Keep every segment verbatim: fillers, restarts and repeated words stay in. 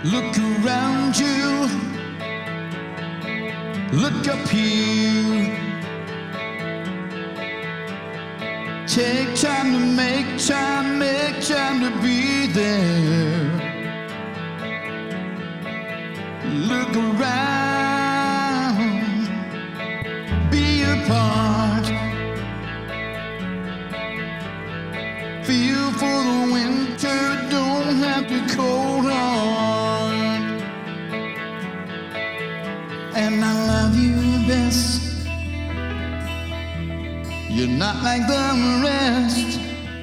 Look around you, look up here. Take time to make time, make time to be there. Look around, be a part. Feel for the winter, don't have to cold heart. And I love you best. You're not like the rest.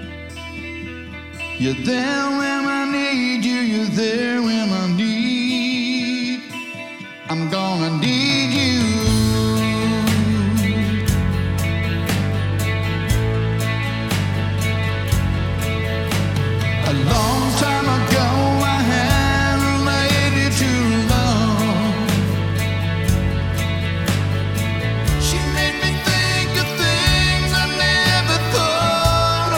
You're there when I need you. You're there when I need. I'm gonna need you. A long time ago I had a lady to love. She made me think of things I never thought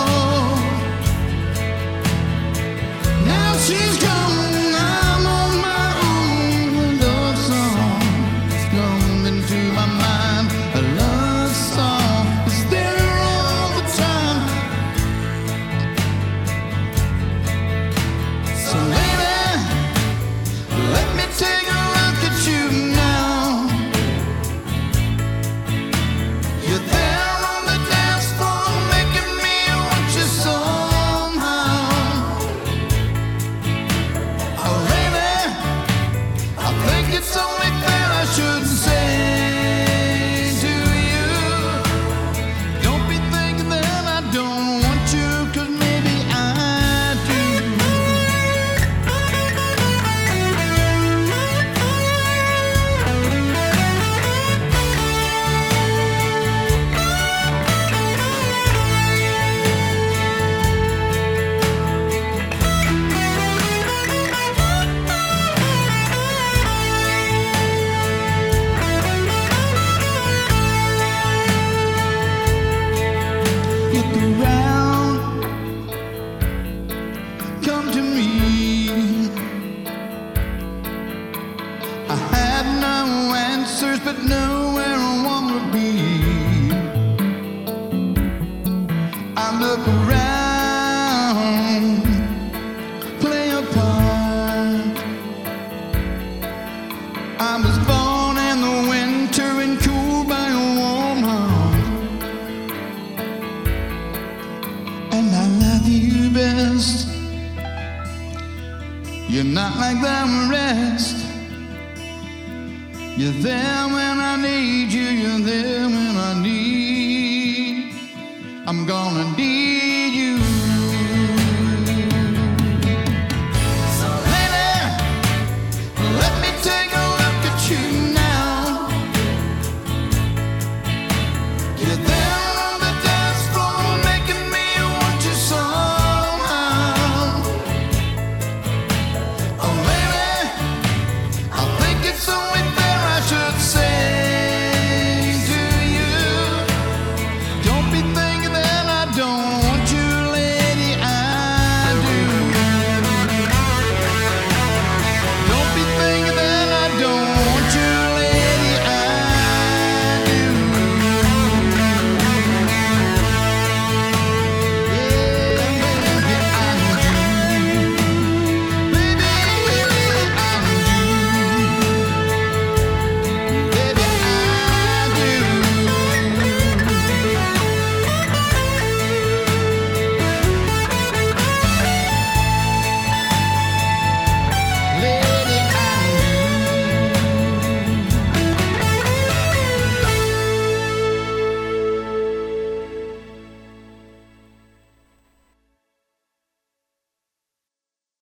of. Now she's gone, I'm on my own. A love song is coming to my mind. A love song is there all the time. So baby, let me take a look at you now. You're there on the dance floor, making me want you somehow. Oh baby, I think it's only fair I should say to you, don't be thinking that I don't want you, 'cause maybe I do. Look around, come to me. I had no answers, but nowhere I want to be. I look around, play a part. I was born in the winter and cooled by a warm heart. And I love you best. You're not like the rest. You're there when I need you. You're there when I need. I'm gonna need you.